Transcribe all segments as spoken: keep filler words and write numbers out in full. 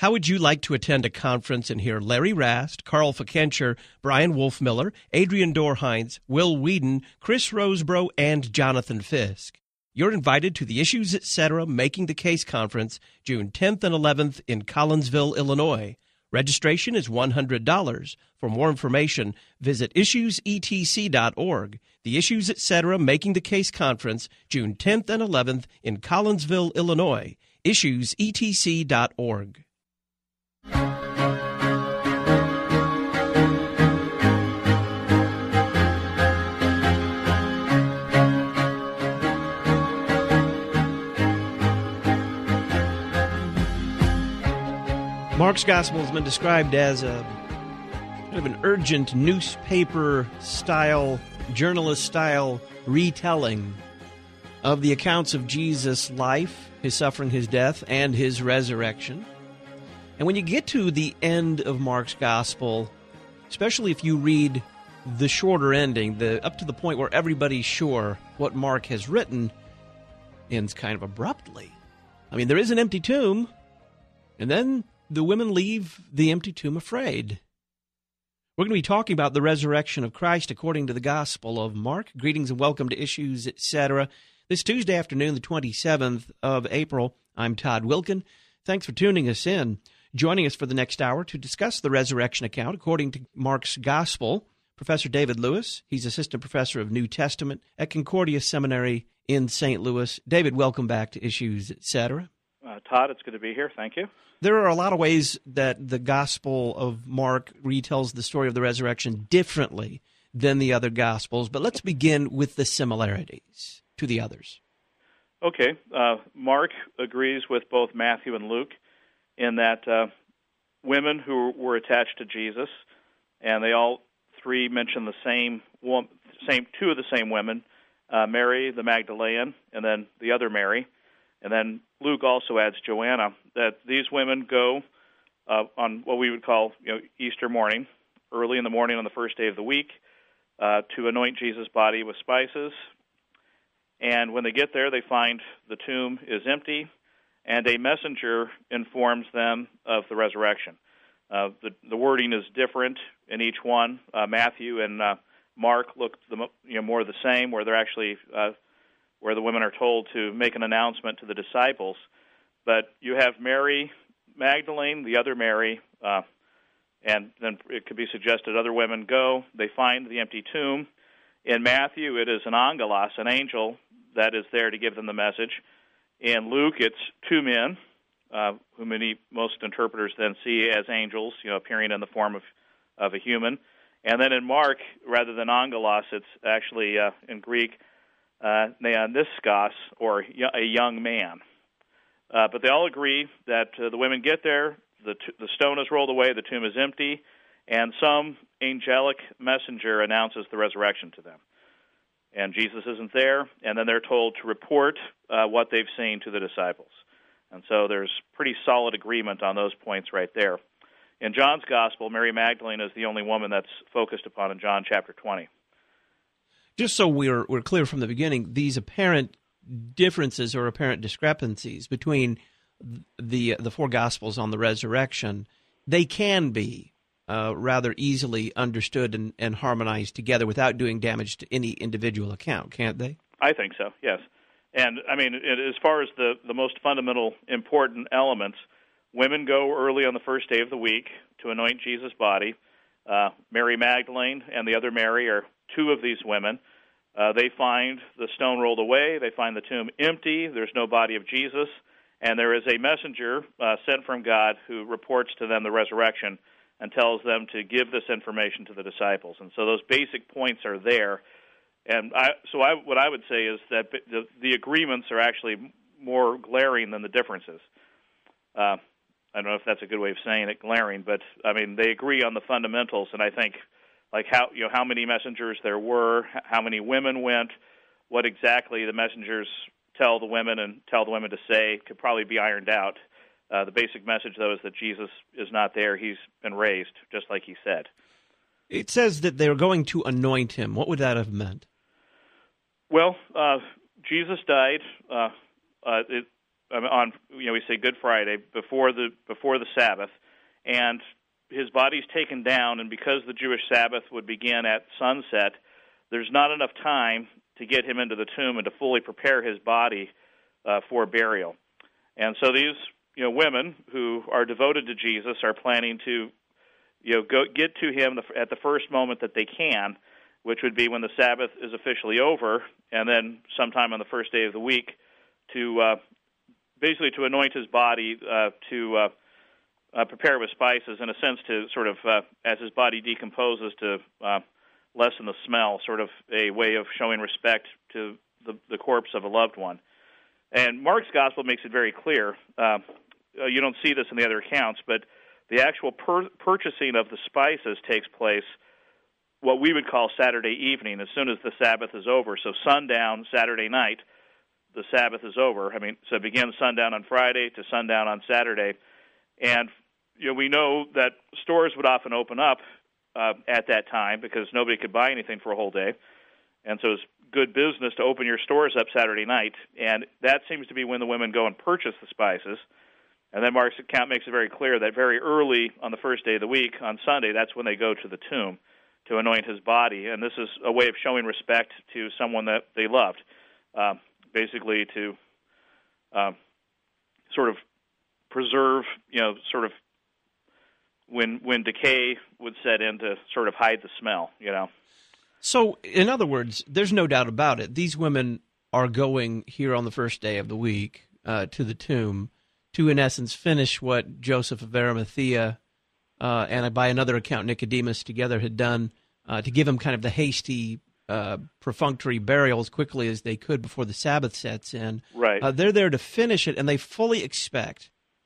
How would you like to attend a conference and hear Larry Rast, Carl Fikencher, Brian Wolfmiller, Adrian Dorheinz, Will Whedon, Chris Rosebrough, and Jonathan Fisk? You're invited to the Issues Etc. Making the Case Conference, June tenth and eleventh in Collinsville, Illinois. Registration is one hundred dollars. For more information, visit issues e t c dot org. The Issues Etc. Making the Case Conference, June tenth and eleventh in Collinsville, Illinois. issues e t c dot org. Mark's Gospel has been described as a kind of an urgent newspaper-style, journalist-style retelling of the accounts of Jesus' life, his suffering, his death, and his resurrection. And when you get to the end of Mark's Gospel, especially if you read the shorter ending, the up to the point where everybody's sure what Mark has written, ends kind of abruptly. I mean, there is an empty tomb, and then the women leave the empty tomb afraid. We're going to be talking about the resurrection of Christ according to the Gospel of Mark. Greetings and welcome to Issues Etc. This Tuesday afternoon, the twenty-seventh of April, I'm Todd Wilkin. Thanks for tuning us in. Joining us for the next hour to discuss the resurrection account according to Mark's Gospel, Professor David Lewis. He's Assistant Professor of New Testament at Concordia Seminary in Saint Louis. David, welcome back to Issues Etc. Uh, Todd, it's good to be here. Thank you. There are a lot of ways that the Gospel of Mark retells the story of the resurrection differently than the other Gospels, but let's begin with the similarities to the others. Okay. Uh, Mark agrees with both Matthew and Luke in that uh, women who were attached to Jesus, and they all three mention the same, same two of the same women, uh, Mary the Magdalene, and then the other Mary. And then Luke also adds Joanna, that these women go uh, on what we would call you know, Easter morning, early in the morning on the first day of the week, uh, to anoint Jesus' body with spices. And when they get there, they find the tomb is empty, and a messenger informs them of the resurrection. Uh, the, the wording is different in each one. Uh, Matthew and uh, Mark look the, you know, more the same, where they're actually... Uh, where the women are told to make an announcement to the disciples. But you have Mary Magdalene, the other Mary, uh, and then it could be suggested other women go. They find the empty tomb. In Matthew, it is an angelos, an angel, that is there to give them the message. In Luke, it's two men, uh, who many most interpreters then see as angels, you know, appearing in the form of, of a human. And then in Mark, rather than angelos, it's actually, uh, in Greek, Uh, neoniskos, or a young man. Uh, but they all agree that uh, the women get there, the, t- the stone is rolled away, the tomb is empty, and some angelic messenger announces the resurrection to them. And Jesus isn't there, and then they're told to report uh, what they've seen to the disciples. And so there's pretty solid agreement on those points right there. In John's Gospel, Mary Magdalene is the only woman that's focused upon in John chapter twenty. Just so we're we're clear from the beginning, these apparent differences or apparent discrepancies between the the four Gospels on the resurrection, they can be uh, rather easily understood and, and harmonized together without doing damage to any individual account, can't they? I think so, yes. And, I mean, it, as far as the, the most fundamental important elements, women go early on the first day of the week to anoint Jesus' body. Uh, Mary Magdalene and the other Mary are two of these women. Uh, they find the stone rolled away. They find the tomb empty. There's no body of Jesus. And there is a messenger uh, sent from God who reports to them the resurrection and tells them to give this information to the disciples. And so those basic points are there. And I, so I, what I would say is that the, the agreements are actually more glaring than the differences. Uh, I don't know if that's a good way of saying it, glaring, but, I mean, they agree on the fundamentals, and I think like how you know how many messengers there were, how many women went, what exactly the messengers tell the women and tell the women to say could probably be ironed out. Uh, the basic message, though, is that Jesus is not there. He's been raised, just like he said. It says that they're going to anoint him. What would that have meant? Well, uh, Jesus died. Uh, uh, it, um, on you know we say Good Friday before the before the Sabbath, and his body's taken down. And because the Jewish Sabbath would begin at sunset, there's not enough time to get him into the tomb and to fully prepare his body uh, for burial. And so these you know women who are devoted to Jesus are planning to you know go get to him the, at the first moment that they can, which would be when the Sabbath is officially over, and then sometime on the first day of the week to uh, basically to anoint his body, uh, to uh, uh, prepare with spices, in a sense to sort of, uh, as his body decomposes, to uh, lessen the smell, sort of a way of showing respect to the, the corpse of a loved one. And Mark's Gospel makes it very clear. Uh, you don't see this in the other accounts, but the actual per- purchasing of the spices takes place what we would call Saturday evening, as soon as the Sabbath is over. So sundown Saturday night, the Sabbath is over. I mean, so it begins sundown on Friday to sundown on Saturday. And you know, we know that stores would often open up uh, at that time because nobody could buy anything for a whole day. And so it's good business to open your stores up Saturday night. And that seems to be when the women go and purchase the spices. And then Mark's account makes it very clear that very early on the first day of the week, on Sunday, that's when they go to the tomb to anoint his body. And this is a way of showing respect to someone that they loved, uh, basically to uh, sort of preserve, you know, sort of when when decay would set in, to sort of hide the smell, you know. So, in other words, there's no doubt about it. These women are going here on the first day of the week uh, to the tomb to, in essence, finish what Joseph of Arimathea uh, and, by another account, Nicodemus together had done uh, to give him kind of the hasty, uh, perfunctory burial as quickly as they could before the Sabbath sets in. Right. Uh, they're there to finish it, and they fully expect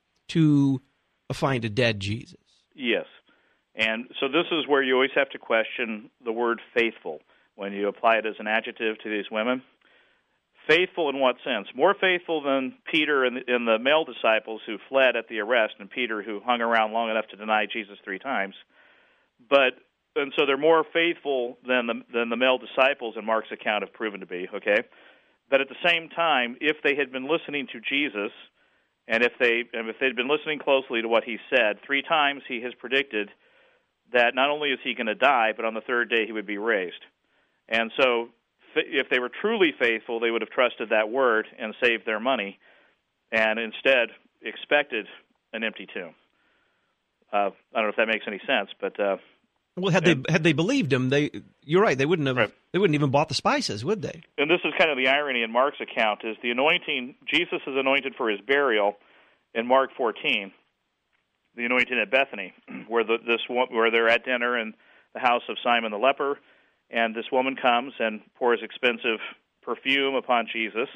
to find a dead Jesus. Yes. And so this is where you always have to question the word faithful when you apply it as an adjective to these women. Faithful in what sense? More faithful than Peter and the, and the male disciples who fled at the arrest, and Peter who hung around long enough to deny Jesus three times. But and so they're more faithful than the than the male disciples in Mark's account have proven to be. Okay, but at the same time, if they had been listening to Jesus, and if they and if they'd been listening closely to what he said, three times he has predicted that not only is he going to die, but on the third day he would be raised. And so if they were truly faithful, they would have trusted that word and saved their money, and instead expected an empty tomb. Uh, I don't know if that makes any sense, but uh, well, had and, they had they believed him, they you're right, they wouldn't have right. they wouldn't even bought the spices, would they? And this is kind of the irony in Mark's account: is the anointing. Jesus is anointed for his burial in Mark fourteen, the anointing at Bethany, where the, this where they're at dinner in the house of Simon the leper. And this woman comes and pours expensive perfume upon Jesus,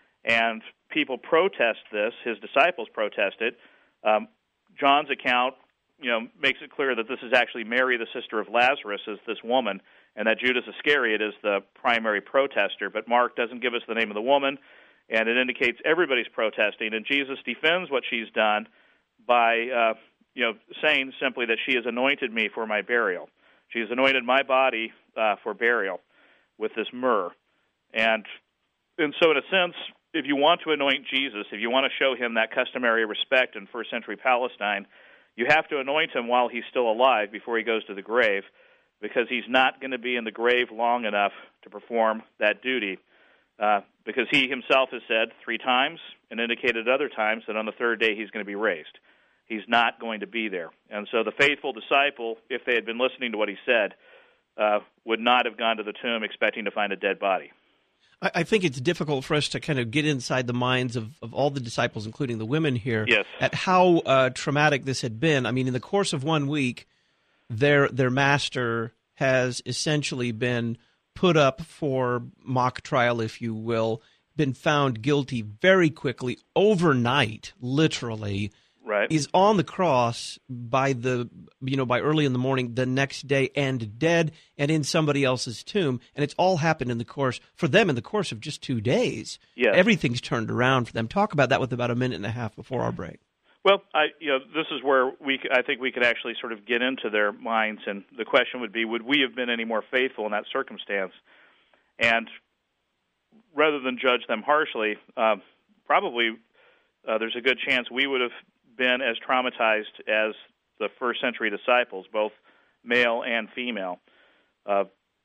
and people protest this. His disciples protest it. Um, John's account, you know, makes it clear that this is actually Mary, the sister of Lazarus, is this woman, and that Judas Iscariot is the primary protester. But Mark doesn't give us the name of the woman, and it indicates everybody's protesting. And Jesus defends what she's done by, uh, you know, saying simply that she has anointed me for my burial. She has anointed my body uh, for burial with this myrrh. And and so in a sense, if you want to anoint Jesus, if you want to show him that customary respect in first century Palestine, you have to anoint him while he's still alive before he goes to the grave, because he's not going to be in the grave long enough to perform that duty, uh, because he himself has said three times and indicated other times that on the third day he's going to be raised. He's not going to be there. And so the faithful disciple, if they had been listening to what he said, uh, would not have gone to the tomb expecting to find a dead body. I, I think it's difficult for us to kind of get inside the minds of, of all the disciples, including the women here, yes. at how uh, traumatic this had been. I mean, in the course of one week, their their master has essentially been put up for mock trial, if you will, been found guilty very quickly, overnight, literally. Right. Is on the cross by the you know by early in the morning the next day, and dead and in somebody else's tomb, and it's all happened in the course for them in the course of just two days. Yes. Everything's turned around for them. Talk about that with about a minute and a half before our break. Well, I you know this is where we I think we could actually sort of get into their minds, and the question would be, would we have been any more faithful in that circumstance? And rather than judge them harshly, uh, probably. uh, there's a good chance we would have been as traumatized as the first century disciples, both male and female. Uh,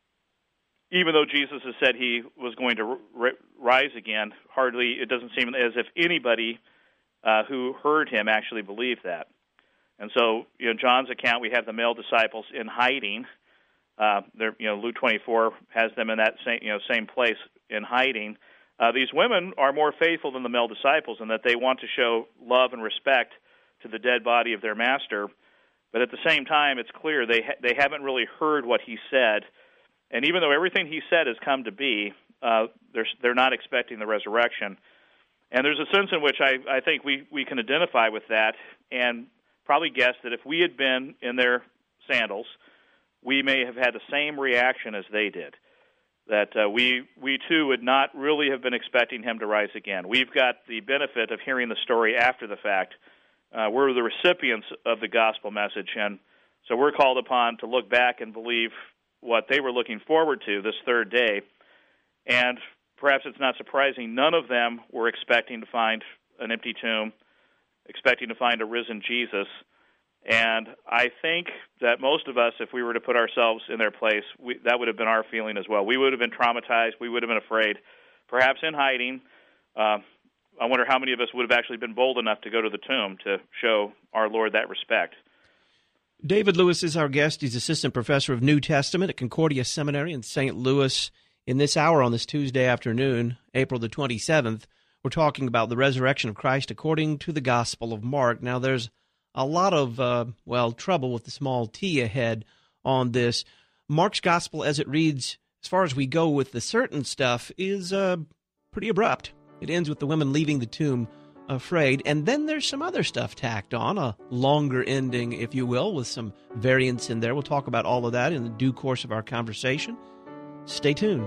even though Jesus has said he was going to r- rise again, hardly, it doesn't seem as if anybody uh, who heard him actually believed that. And so, you know, John's account, we have the male disciples in hiding. Uh, they're, you know, Luke twenty-four has them in that same, you know, same place in hiding. Uh, these women are more faithful than the male disciples in that they want to show love and respect to the dead body of their master. But at the same time, it's clear they ha- they haven't really heard what he said. And even though everything he said has come to be, uh, they're, they're not expecting the resurrection. And there's a sense in which I, I think we, we can identify with that and probably guess that if we had been in their sandals, we may have had the same reaction as they did, that uh, we we too would not really have been expecting him to rise again. We've got the benefit of hearing the story after the fact. Uh, we're the recipients of the gospel message, and so we're called upon to look back and believe what they were looking forward to this third day. And perhaps it's not surprising, none of them were expecting to find an empty tomb, expecting to find a risen Jesus. And I think that most of us, if we were to put ourselves in their place, we, that would have been our feeling as well. We would have been traumatized. We would have been afraid, perhaps in hiding. Uh, I wonder how many of us would have actually been bold enough to go to the tomb to show our Lord that respect. David Lewis is our guest. He's assistant professor of New Testament at Concordia Seminary in Saint Louis. In this hour on this Tuesday afternoon, April the twenty-seventh, we're talking about the resurrection of Christ according to the Gospel of Mark. Now, there's a lot of, uh, well, trouble with the small t ahead on this. Mark's Gospel, as it reads, as far as we go with the certain stuff, is uh, pretty abrupt. It ends with the women leaving the tomb afraid, and then there's some other stuff tacked on, a longer ending, if you will, with some variants in there. We'll talk about all of that in the due course of our conversation. Stay tuned.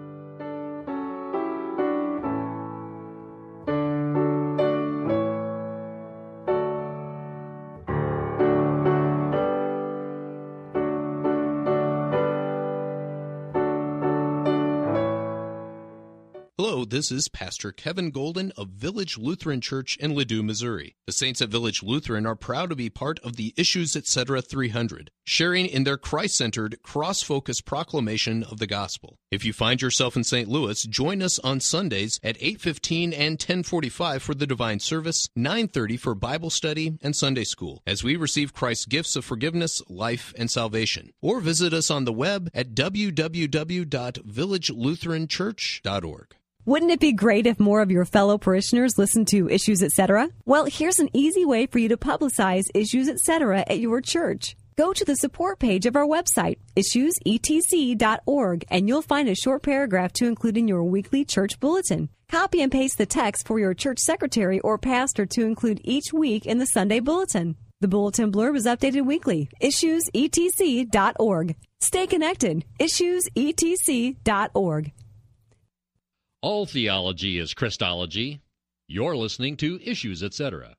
Hello, this is Pastor Kevin Golden of Village Lutheran Church in Ladue, Missouri. The Saints at Village Lutheran are proud to be part of the Issues Etc. three hundred, sharing in their Christ-centered, cross-focused proclamation of the gospel. If you find yourself in Saint Louis, join us on Sundays at eight fifteen and ten forty-five for the Divine Service, nine thirty for Bible study and Sunday School, as we receive Christ's gifts of forgiveness, life, and salvation. Or visit us on the web at w w w dot village lutheran church dot org. Wouldn't it be great if more of your fellow parishioners listened to Issues Etc.? Well, here's an easy way for you to publicize Issues Etc. at your church. Go to the support page of our website, issues e t c dot org, and you'll find a short paragraph to include in your weekly church bulletin. Copy and paste the text for your church secretary or pastor to include each week in the Sunday bulletin. The bulletin blurb is updated weekly. issues e t c dot org. Stay connected. issues e t c dot org. All theology is Christology. You're listening to Issues Etc.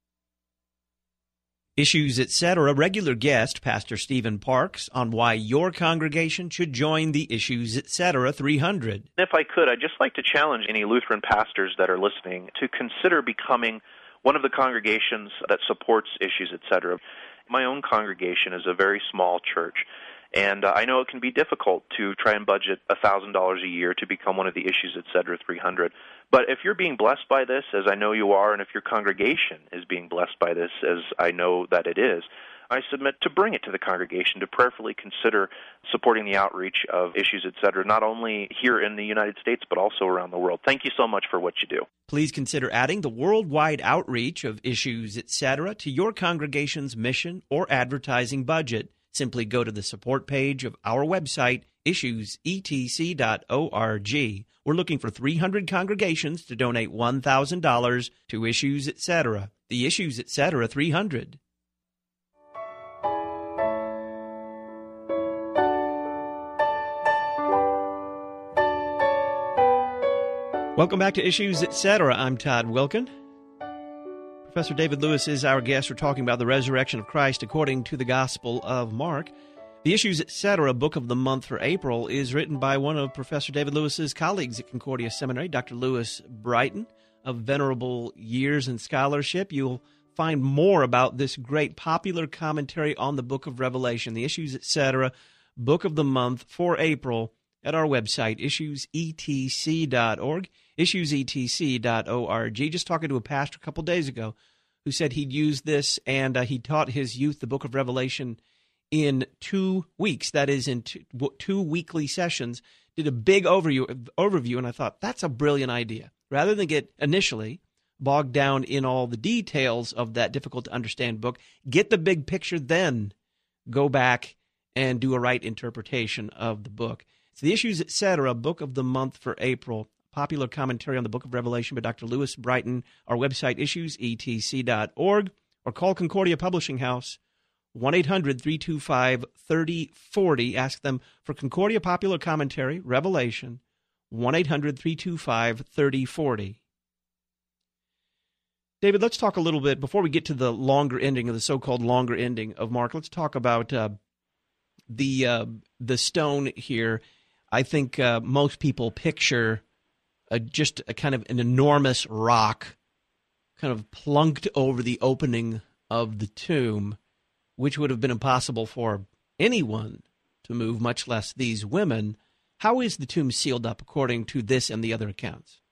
Issues Etc. Regular guest, Pastor Stephen Parks, on why your congregation should join the Issues Etc. three hundred. If I could, I'd just like to challenge any Lutheran pastors that are listening to consider becoming one of the congregations that supports Issues Etc. My own congregation is a very small church. And uh, I know it can be difficult to try and budget one thousand dollars a year to become one of the Issues Etc. three hundred. But if you're being blessed by this, as I know you are, and if your congregation is being blessed by this, as I know that it is, I submit to bring it to the congregation to prayerfully consider supporting the outreach of Issues Etc., not only here in the United States, but also around the world. Thank you so much for what you do. Please consider adding the worldwide outreach of Issues Etc. to your congregation's mission or advertising budget. Simply go to the support page of our website, issues e t c dot org. We're looking for three hundred congregations to donate one thousand dollars to Issues Etc. The Issues Etc. three hundred. Welcome back to Issues Etc. I'm Todd Wilkin. Professor David Lewis is our guest. We're talking about the resurrection of Christ according to the Gospel of Mark. The Issues Etc. book of the month for April is written by one of Professor David Lewis's colleagues at Concordia Seminary, Doctor Louis Brighton. of venerable years in scholarship. You'll find more about this great popular commentary on the book of Revelation, the Issues, et cetera, book of the month for April at our website, issues e t c dot org, issues e t c dot org. Just talking to a pastor a couple days ago who said he'd used this, and uh, he taught his youth the book of Revelation in two weeks, that is in two, two weekly sessions, did a big overview, overview, and I thought, that's a brilliant idea. Rather than get initially bogged down in all the details of that difficult-to-understand book, get the big picture, then go back and do a right interpretation of the book. It's the Issues, et cetera, book of the month for April, popular commentary on the book of Revelation by Doctor Lewis Brighton. Our website, issues e t c dot org, or call Concordia Publishing House, one eight hundred three two five three oh four oh. Ask them for Concordia Popular Commentary, Revelation, one eight hundred three two five three oh four oh. David, let's talk a little bit, before we get to the longer ending, of the so-called longer ending of Mark, let's talk about uh, the uh, the stone here. I think uh, most people picture a, just a kind of an enormous rock kind of plunked over the opening of the tomb, which would have been impossible for anyone to move, much less these women. How is the tomb sealed up according to this and the other accounts?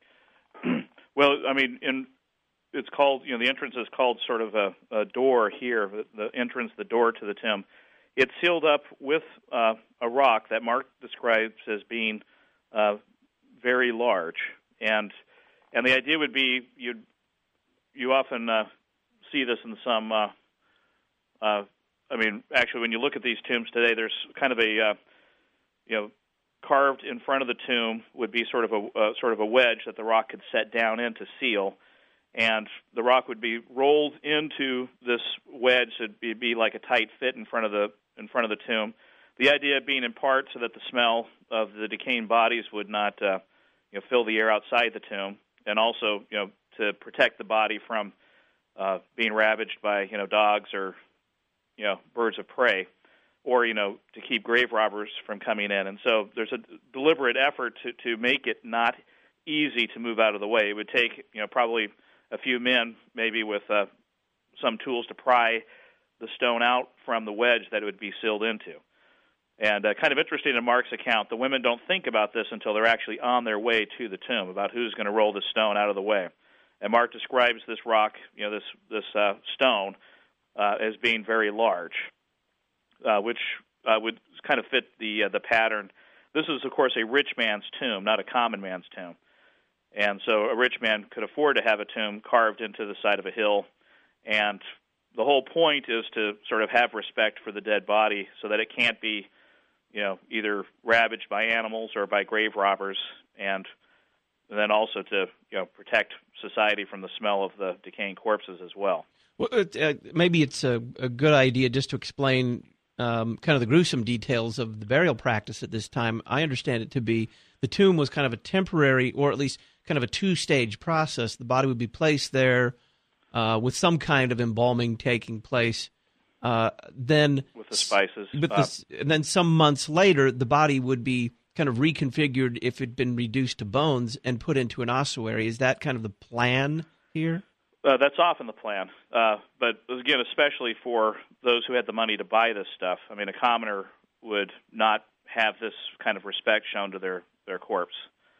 Well, I mean, in, it's called, you know, the entrance is called sort of a, a door here, the, the entrance, the door to the tomb. It's sealed up with uh, a rock that Mark describes as being uh, very large. And and the idea would be, you'd, you often uh, see this in some... Uh, Uh, I mean, actually, when you look at these tombs today, there's kind of a, uh, you know, carved in front of the tomb would be sort of a uh, sort of a wedge that the rock could set down in to seal, and the rock would be rolled into this wedge. It'd be, be like a tight fit in front of the in front of the tomb. The idea being in part so that the smell of the decaying bodies would not, uh, you know, fill the air outside the tomb, and also, you know, to protect the body from uh, being ravaged by, you know, dogs or, you know, birds of prey, or, you know, to keep grave robbers from coming in. And so there's a deliberate effort to, to make it not easy to move out of the way. It would take, you know, probably a few men, maybe with uh, some tools to pry the stone out from the wedge that it would be sealed into. And uh, kind of interesting in Mark's account, the women don't think about this until they're actually on their way to the tomb, about who's going to roll the stone out of the way. And Mark describes this rock, you know, this this uh, stone, uh, as being very large, uh, which uh, would kind of fit the uh, the pattern. This is, of course, a rich man's tomb, not a common man's tomb. And so a rich man could afford to have a tomb carved into the side of a hill. And the whole point is to sort of have respect for the dead body so that it can't be, you know, either ravaged by animals or by grave robbers, and then also to, you know, protect society from the smell of the decaying corpses as well. Well, uh, maybe it's a, a good idea just to explain um, kind of the gruesome details of the burial practice at this time. I understand it to be the tomb was kind of a temporary, or at least kind of a two-stage process. The body would be placed there uh, with some kind of embalming taking place. Uh, then with the spices. With uh, the, and then some months later, the body would be kind of reconfigured if it had been reduced to bones and put into an ossuary. Is that kind of the plan here? Uh, that's often the plan. Uh, but again, especially for those who had the money to buy this stuff. I mean, a commoner would not have this kind of respect shown to their, their corpse.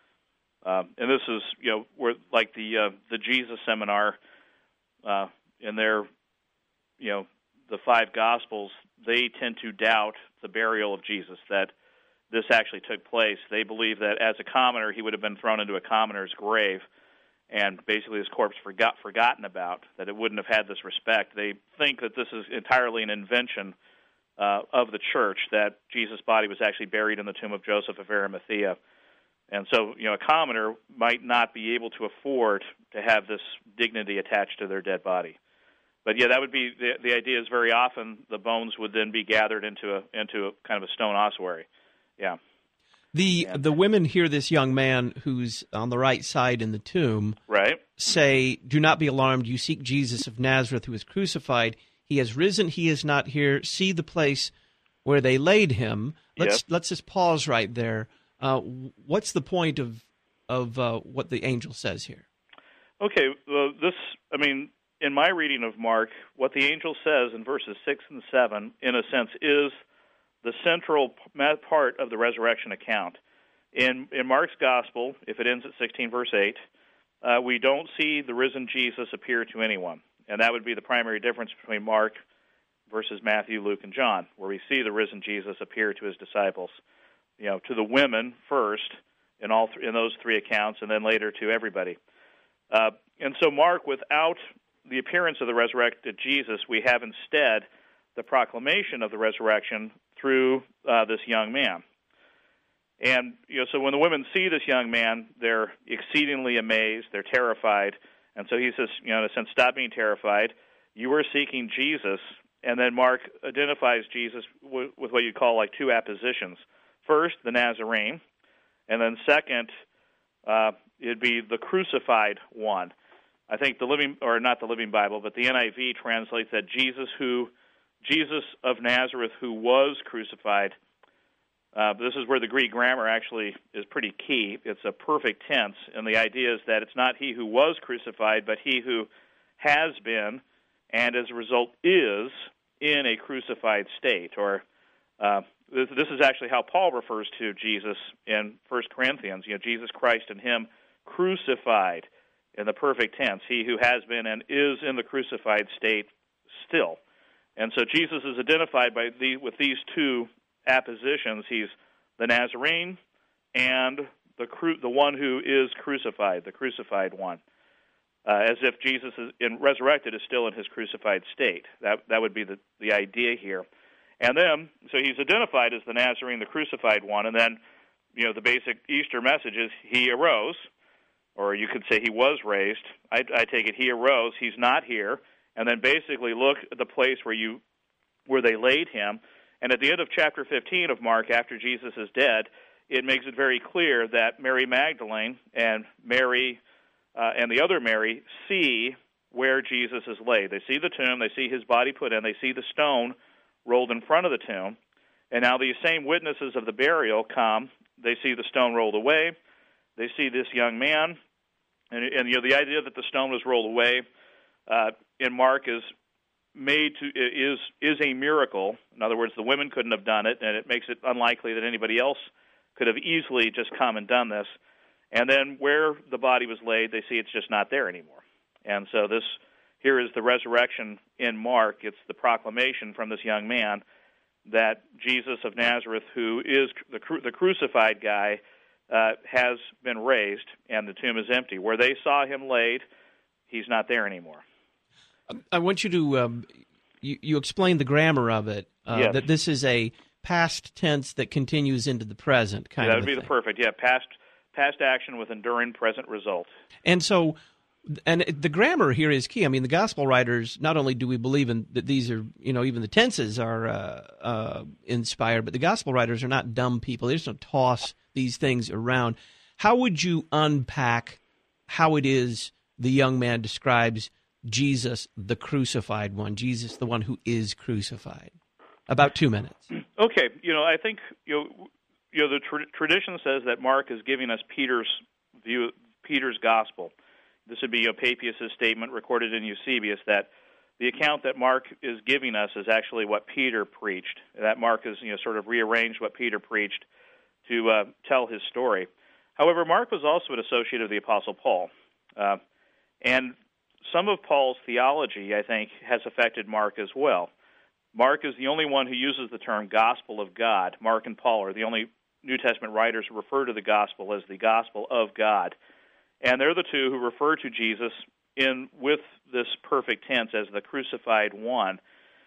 Um, and this is, you know, where like the uh, the Jesus seminar uh, in their, you know, the five Gospels, they tend to doubt the burial of Jesus, that this actually took place. They believe that as a commoner, he would have been thrown into a commoner's grave, and basically his corpse forgot forgotten about, that it wouldn't have had this respect. They think that this is entirely an invention uh, of the church, that Jesus' body was actually buried in the tomb of Joseph of Arimathea. And so, you know, a commoner might not be able to afford to have this dignity attached to their dead body. But yeah, that would be the, the idea. Is very often the bones would then be gathered into a into a kind of a stone ossuary. Yeah. The and, the women hear this young man who's on the right side in the tomb, right, say, "Do not be alarmed. You seek Jesus of Nazareth, who was crucified. He has risen. He is not here. See the place where they laid him." Let's yes. let's just pause right there. Uh, what's the point of of uh, what the angel says here? Okay, well, this, I mean, in my reading of Mark, what the angel says in verses six and seven, in a sense, is the central part of the resurrection account. In, in Mark's gospel, if it ends at sixteen, verse eight, uh, we don't see the risen Jesus appear to anyone. And that would be the primary difference between Mark versus Matthew, Luke, and John, where we see the risen Jesus appear to his disciples. You know, to the women first in all th- in those three accounts, and then later to everybody. Uh, and so Mark, without the appearance of the resurrected Jesus, we have instead the proclamation of the resurrection through uh, this young man. And you know, so when the women see this young man, they're exceedingly amazed, they're terrified, and so he says, you know, in a sense, stop being terrified. You are seeking Jesus, and then Mark identifies Jesus with, with what you'd call like two appositions. First, the Nazarene, and then second, uh, it'd be the crucified one. I think the Living, or not the Living Bible, but the N I V translates that Jesus who, Jesus of Nazareth who was crucified. Uh, but this is where the Greek grammar actually is pretty key. It's a perfect tense, and the idea is that it's not he who was crucified, but he who has been, and as a result is in a crucified state. Or uh, this, this is actually how Paul refers to Jesus in First Corinthians. You know, Jesus Christ and him crucified, in the perfect tense, he who has been and is in the crucified state still. And so Jesus is identified by the, with these two appositions. He's the Nazarene and the cru- the one who is crucified, the crucified one, uh, as if Jesus is in, resurrected is still in his crucified state. That that would be the, the idea here. And then, so he's identified as the Nazarene, the crucified one, and then, you know, the basic Easter message is he arose, or you could say he was raised. I, I take it he arose. He's not here. And then basically look at the place where you where they laid him. And at the end of chapter fifteen of Mark, after Jesus is dead, it makes it very clear that Mary Magdalene and Mary uh, and the other Mary see where Jesus is laid. They see the tomb. They see his body put in. They see the stone rolled in front of the tomb. And now these same witnesses of the burial come. They see the stone rolled away. They see this young man, and, and you know the idea that the stone was rolled away uh, in Mark is made to is is a miracle. In other words, the women couldn't have done it, and it makes it unlikely that anybody else could have easily just come and done this. And then where the body was laid, they see it's just not there anymore. And so this here is the resurrection in Mark. It's the proclamation from this young man that Jesus of Nazareth, who is the cru- the crucified guy, Uh, has been raised, and the tomb is empty. Where they saw him laid, he's not there anymore. I want you to, um, you, you explain the grammar of it, uh, yes. that this is a past tense that continues into the present, kind yeah, of That would be thing. the perfect, yeah, past past action with enduring present result. And so, and the grammar here is key. I mean, the gospel writers, not only do we believe in that these are, you know, even the tenses are uh, uh, inspired, but the gospel writers are not dumb people. They just don't toss these things around. How would you unpack how it is the young man describes Jesus, the crucified one, Jesus, the one who is crucified? About two minutes. Okay, you know, I think you know, you know the tra- tradition says that Mark is giving us Peter's view, Peter's gospel. This would be a Papias' statement recorded in Eusebius that the account that Mark is giving us is actually what Peter preached. That Mark has, you know, sort of rearranged what Peter preached to uh, tell his story. However, Mark was also an associate of the Apostle Paul. Uh, and some of Paul's theology, I think, has affected Mark as well. Mark is the only one who uses the term gospel of God. Mark and Paul are the only New Testament writers who refer to the gospel as the gospel of God. And they're the two who refer to Jesus in with this perfect tense as the crucified one.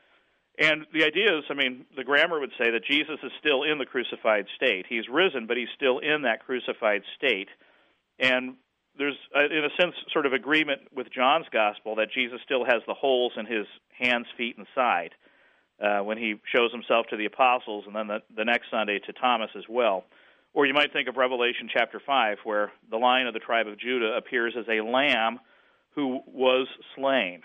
And the idea is, I mean, the grammar would say that Jesus is still in the crucified state. He's risen, but he's still in that crucified state. And there's, in a sense, sort of agreement with John's gospel that Jesus still has the holes in his hands, feet, and side uh, when he shows himself to the apostles, and then the, the next Sunday to Thomas as well. Or you might think of Revelation chapter five, where the Lion of the tribe of Judah appears as a lamb who was slain.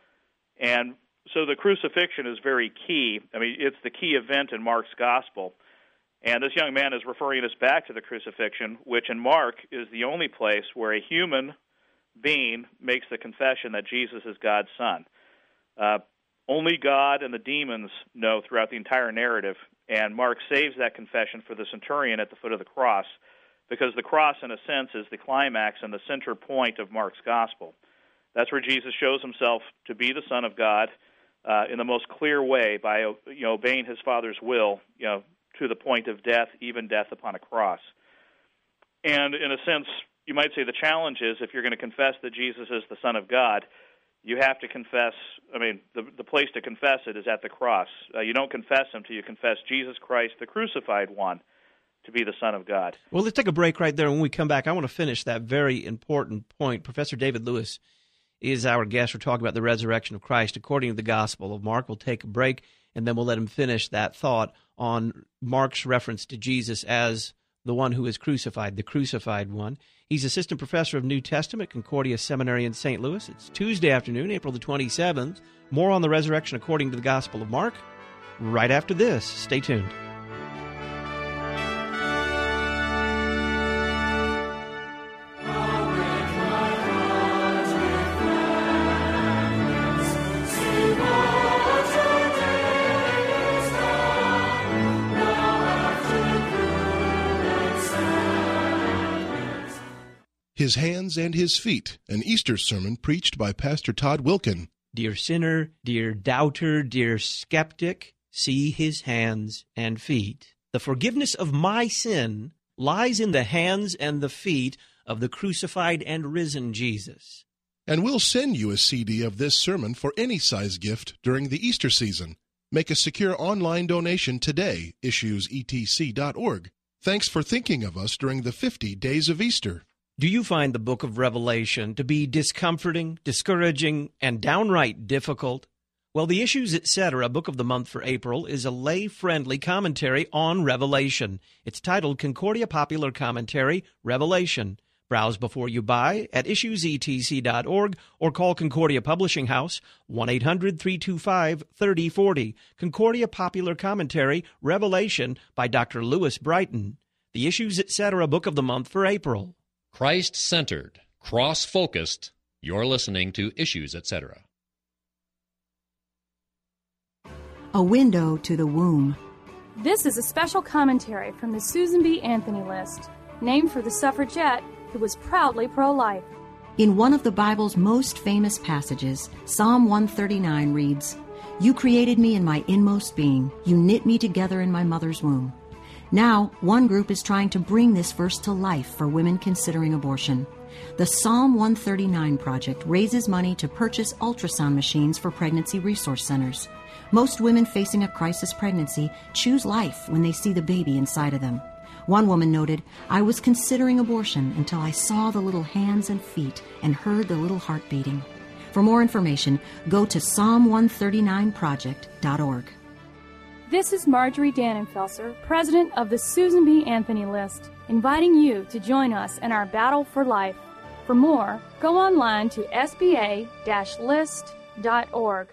And so the crucifixion is very key. I mean, it's the key event in Mark's gospel. And this young man is referring us back to the crucifixion, which in Mark is the only place where a human being makes the confession that Jesus is God's Son. Uh, only God and the demons know throughout the entire narrative, and Mark saves that confession for the centurion at the foot of the cross, because the cross, in a sense, is the climax and the center point of Mark's gospel. That's where Jesus shows himself to be the Son of God uh, in the most clear way by you know, obeying his Father's will, you know, to the point of death, even death upon a cross. And in a sense, you might say the challenge is, if you're going to confess that Jesus is the Son of God, you have to confess, I mean, the, the place to confess it is at the cross. Uh, you don't confess him till you confess Jesus Christ, the crucified one, to be the Son of God. Well, let's take a break right there. When we come back, I want to finish that very important point. Professor David Lewis is our guest. We're talking about the resurrection of Christ according to the Gospel of Mark. We'll take a break, and then we'll let him finish that thought on Mark's reference to Jesus as the one who is crucified, the crucified one. He's assistant professor of New Testament at Concordia Seminary in Saint Louis. It's Tuesday afternoon, April the twenty-seventh. More on the resurrection according to the Gospel of Mark right after this. Stay tuned. His Hands and His Feet, an Easter sermon preached by Pastor Todd Wilken. Dear sinner, dear doubter, dear skeptic, see his hands and feet. The forgiveness of my sin lies in the hands and the feet of the crucified and risen Jesus. And we'll send you a C D of this sermon for any size gift during the Easter season. Make a secure online donation today, issues e t c dot org. Thanks for thinking of us during the fifty days of Easter. Do you find the book of Revelation to be discomforting, discouraging, and downright difficult? Well, the Issues, et cetera book of the month for April is a lay-friendly commentary on Revelation. It's titled Concordia Popular Commentary, Revelation. Browse before you buy at issues e t c dot org or call Concordia Publishing House, one eight hundred, three two five, three oh four oh. Concordia Popular Commentary, Revelation by Doctor Lewis Brighton. The Issues, et cetera book of the month for April. Christ-centered, cross-focused, you're listening to Issues, et cetera. A Window to the Womb. This is a special commentary from the Susan B. Anthony list, named for the suffragette who was proudly pro-life. In one of the Bible's most famous passages, Psalm one thirty-nine reads, "You created me in my inmost being. You knit me together in my mother's womb." Now, one group is trying to bring this verse to life for women considering abortion. The Psalm one thirty-nine Project raises money to purchase ultrasound machines for pregnancy resource centers. Most women facing a crisis pregnancy choose life when they see the baby inside of them. One woman noted, "I was considering abortion until I saw the little hands and feet and heard the little heart beating." For more information, go to psalm one thirty-nine project dot org. This is Marjorie Dannenfelser, president of the Susan B. Anthony List, inviting you to join us in our battle for life. For more, go online to s b a dash list dot org.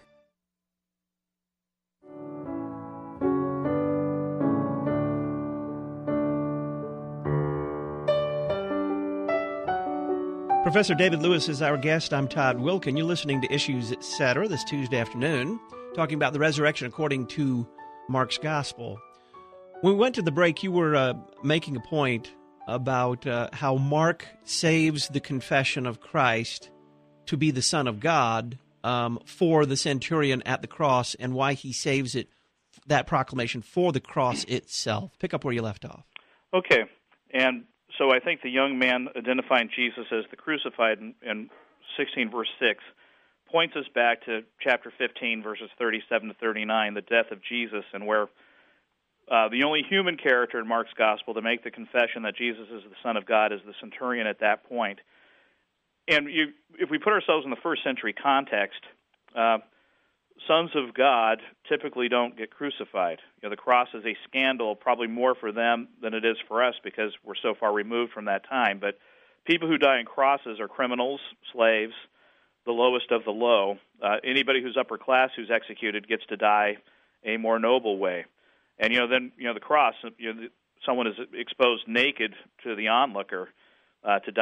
Professor David Lewis is our guest. I'm Todd Wilken. You're listening to Issues, et cetera this Tuesday afternoon, talking about the resurrection according to Mark's Gospel. When we went to the break, you were uh, making a point about uh, how Mark saves the confession of Christ to be the Son of God um, for the centurion at the cross, and why he saves it, that proclamation, for the cross itself. Pick up where you left off. Okay, and so I think the young man identifying Jesus as the crucified in, in sixteen verse six points us back to chapter fifteen, verses thirty-seven to thirty-nine, the death of Jesus, and where uh, the only human character in Mark's Gospel to make the confession that Jesus is the Son of God is the centurion at that point. And you, if we put ourselves in the first century context, uh, sons of God typically don't get crucified. You know, the cross is a scandal, probably more for them than it is for us because we're so far removed from that time. But people who die on crosses are criminals, slaves, the lowest of the low. Uh, anybody who's upper class who's executed gets to die a more noble way. And, you know, then, you know, the cross, you know, someone is exposed naked to the onlooker uh, to die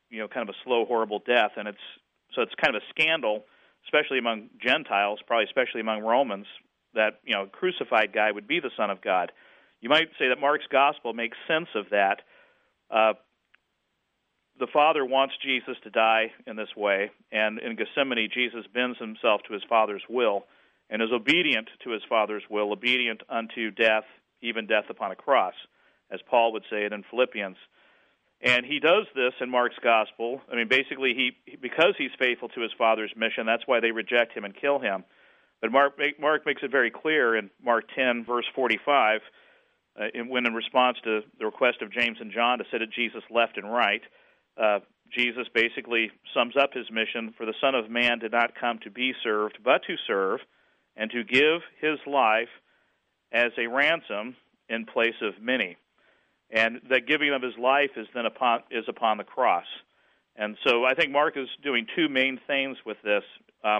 you know, kind of a slow, horrible death, and it's so it's kind of a scandal, especially among Gentiles, probably especially among Romans, that, you know, a crucified guy would be the Son of God. You might say that Mark's gospel makes sense of that. Uh, the Father wants Jesus to die in this way, and in Gethsemane, Jesus bends himself to his Father's will and is obedient to his Father's will, obedient unto death, even death upon a cross, as Paul would say it in Philippians. And he does this in Mark's gospel. I mean, basically, he because he's faithful to his Father's mission, that's why they reject him and kill him. But Mark, Mark makes it very clear in Mark ten, verse forty-five, uh, in, when in response to the request of James and John to sit at Jesus' left and right, uh, Jesus basically sums up his mission, for the Son of Man did not come to be served, but to serve, and to give his life as a ransom in place of many. And that giving of his life is then upon is upon the cross. And so I think Mark is doing two main things with this. Uh,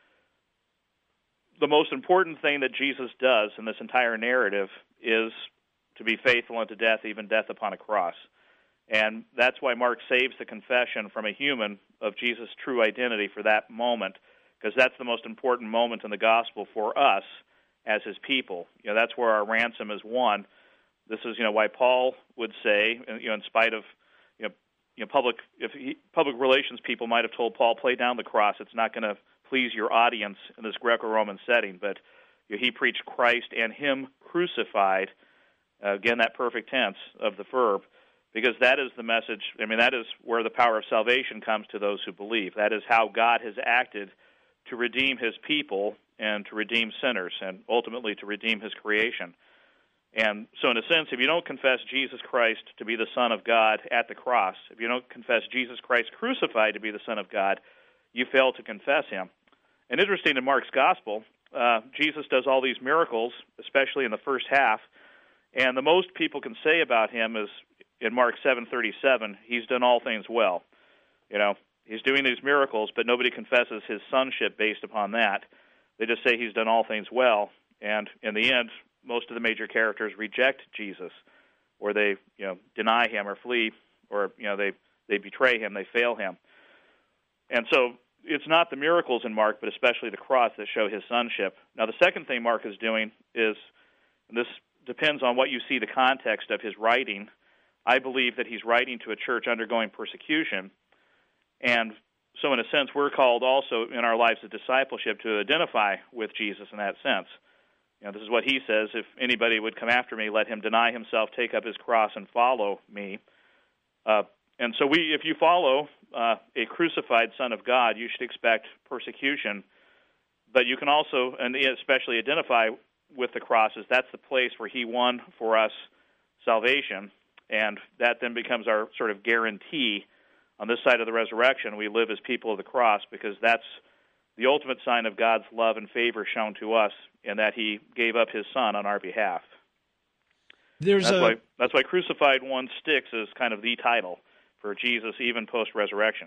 the most important thing that Jesus does in this entire narrative is to be faithful unto death, even death upon a cross. And that's why Mark saves the confession from a human of Jesus' true identity for that moment, because that's the most important moment in the gospel for us as his people. You know, that's where our ransom is won. This is, you know, why Paul would say, you know, in spite of, you know, you know public if he, public relations people might have told Paul, play down the cross. It's not going to please your audience in this Greco-Roman setting. But you know, he preached Christ and him crucified. Uh, again, that perfect tense of the verb, because that is the message. I mean, that is where the power of salvation comes to those who believe. That is how God has acted to redeem his people and to redeem sinners and ultimately to redeem his creation. And so in a sense, if you don't confess Jesus Christ to be the Son of God at the cross, if you don't confess Jesus Christ crucified to be the Son of God, you fail to confess him. And interesting, in Mark's gospel, uh, Jesus does all these miracles, especially in the first half, and the most people can say about him is in Mark seven thirty-seven, he's done all things well. You know, he's doing these miracles, but nobody confesses his sonship based upon that. They just say he's done all things well, and in the end, most of the major characters reject Jesus, or they, you know, deny him or flee, or, you know, they, they betray him, they fail him. And so it's not the miracles in Mark, but especially the cross that show his sonship. Now, the second thing Mark is doing is, and this depends on what you see the context of his writing, I believe that he's writing to a church undergoing persecution, and so in a sense, we're called also in our lives of discipleship to identify with Jesus in that sense. You know, this is what he says, if anybody would come after me, let him deny himself, take up his cross, and follow me. Uh, and so we, if you follow uh, a crucified Son of God, you should expect persecution. But you can also, and especially identify with the cross, as that's the place where he won for us salvation. And that then becomes our sort of guarantee on this side of the resurrection. We live as people of the cross, because that's the ultimate sign of God's love and favor shown to us, in that he gave up his Son on our behalf. There's that's, a... why, that's why Crucified One sticks as kind of the title for Jesus, even post-resurrection.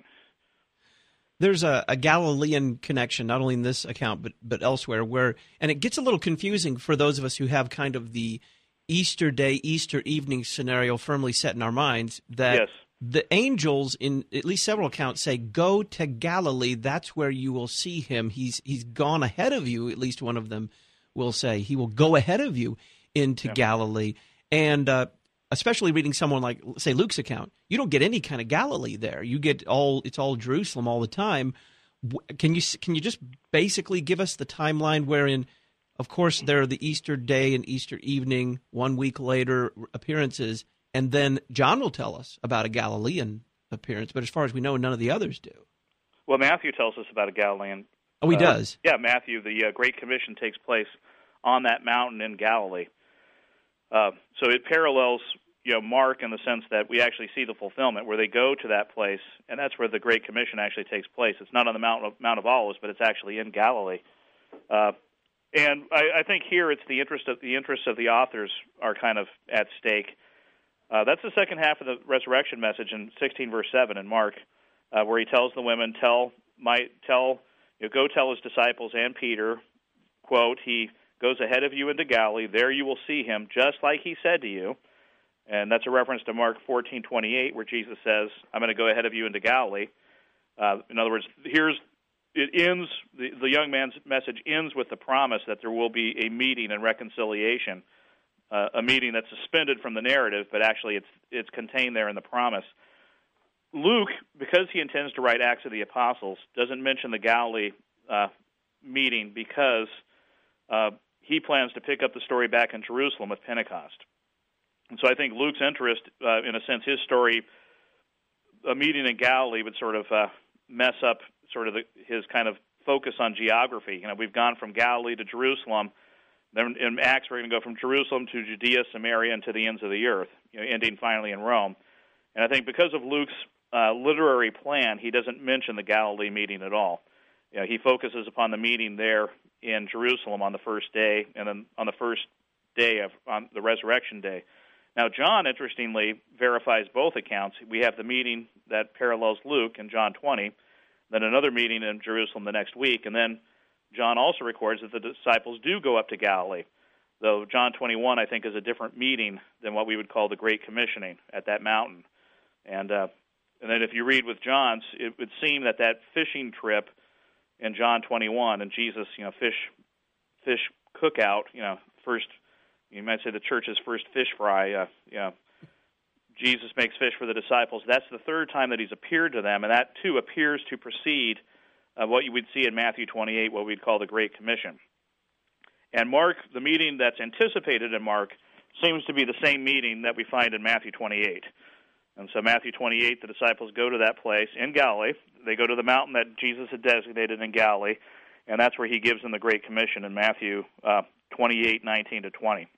There's a, a Galilean connection, not only in this account, but, but elsewhere, where, and it gets a little confusing for those of us who have kind of the Easter Day, Easter evening scenario firmly set in our minds, that yes. The angels, in at least several accounts, say, go to Galilee, that's where you will see him. He's he's gone ahead of you, at least one of them will say. He will go ahead of you into yeah. Galilee. And uh, especially reading someone like, say, Luke's account, you don't get any kind of Galilee there. You get all, it's all Jerusalem all the time. Can you, can you just basically give us the timeline wherein, of course, there are the Easter day and Easter evening, one week later appearances, and then John will tell us about a Galilean appearance, but as far as we know, none of the others do. Well, Matthew tells us about a Galilean. Oh, he uh, does? Yeah, Matthew, the uh, Great Commission takes place on that mountain in Galilee. Uh, so it parallels, you know, Mark in the sense that we actually see the fulfillment, where they go to that place, and that's where the Great Commission actually takes place. It's not on the Mount of, Mount of Olives, but it's actually in Galilee. Uh, and I, I think here it's the interest of the interests of the authors are kind of at stake. Uh, that's the second half of the resurrection message in sixteen verse seven in Mark, uh, where he tells the women, tell, my, tell, you know, go tell his disciples and Peter, quote, he goes ahead of you into Galilee, there you will see him, just like he said to you. And that's a reference to Mark fourteen twenty-eight, where Jesus says, I'm going to go ahead of you into Galilee. Uh, in other words, here's it ends, the, the young man's message ends with the promise that there will be a meeting and reconciliation, uh, a meeting that's suspended from the narrative, but actually it's it's contained there in the promise. Luke, because he intends to write Acts of the Apostles, doesn't mention the Galilee uh, meeting because uh, he plans to pick up the story back in Jerusalem with Pentecost. And so I think Luke's interest, uh, in a sense, his story, a meeting in Galilee would sort of uh, mess up sort of the, his kind of focus on geography. You know, we've gone from Galilee to Jerusalem. Then in Acts, we're going to go from Jerusalem to Judea, Samaria, and to the ends of the earth, you know, ending finally in Rome. And I think because of Luke's uh, literary plan, he doesn't mention the Galilee meeting at all. You know, he focuses upon the meeting there in Jerusalem on the first day, and then on the first day of on the resurrection day. Now, John, interestingly, verifies both accounts. We have the meeting that parallels Luke in John twenty, then another meeting in Jerusalem the next week, and then John also records that the disciples do go up to Galilee, though John twenty-one, I think, is a different meeting than what we would call the Great Commissioning at that mountain. And uh, and then if you read with John's, it would seem that that fishing trip in John twenty-one and Jesus, you know, fish fish cookout, you know, first, you might say the church's first fish fry, uh, you know, Jesus makes fish for the disciples. That's the third time that he's appeared to them, and that, too, appears to precede uh, what you would see in Matthew twenty-eight, what we'd call the Great Commission. And Mark, the meeting that's anticipated in Mark, seems to be the same meeting that we find in Matthew twenty-eight. And so Matthew twenty-eight, the disciples go to that place in Galilee. They go to the mountain that Jesus had designated in Galilee, and that's where he gives them the Great Commission in Matthew uh, twenty-eight, nineteen to twenty.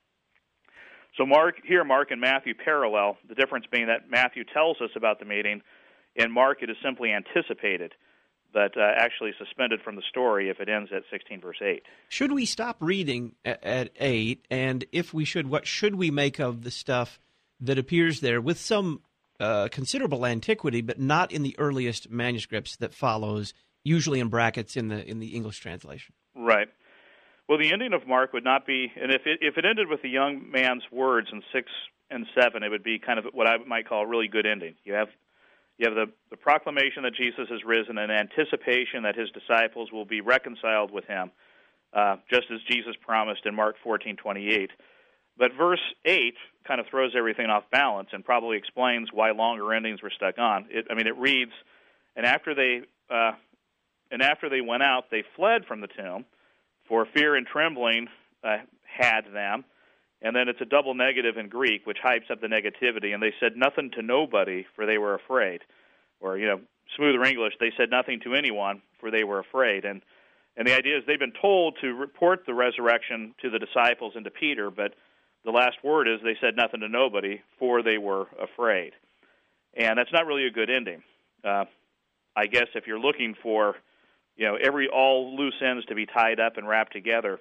So Mark here, Mark and Matthew parallel, the difference being that Matthew tells us about the meeting. In Mark, it is simply anticipated, but uh, actually suspended from the story if it ends at sixteen, verse eight. Should we stop reading at, at eight? And if we should, what should we make of the stuff that appears there with some uh, considerable antiquity, but not in the earliest manuscripts that follows, usually in brackets in the in the English translation? Right. Well, the ending of Mark would not be, and if it, if it ended with the young man's words in six and seven, it would be kind of what I might call a really good ending. You have you have the, the proclamation that Jesus has risen and anticipation that his disciples will be reconciled with him, uh, just as Jesus promised in Mark fourteen twenty-eight. But verse eight kind of throws everything off balance and probably explains why longer endings were stuck on. It, I mean, it reads, and after they uh, and after they went out, they fled from the tomb, for fear and trembling uh, had them. And then it's a double negative in Greek, which hypes up the negativity. And they said nothing to nobody, for they were afraid. Or, you know, smoother English, they said nothing to anyone, for they were afraid. And and the idea is they've been told to report the resurrection to the disciples and to Peter, but the last word is they said nothing to nobody, for they were afraid. And that's not really a good ending. Uh, I guess if you're looking for, you know, every all loose ends to be tied up and wrapped together.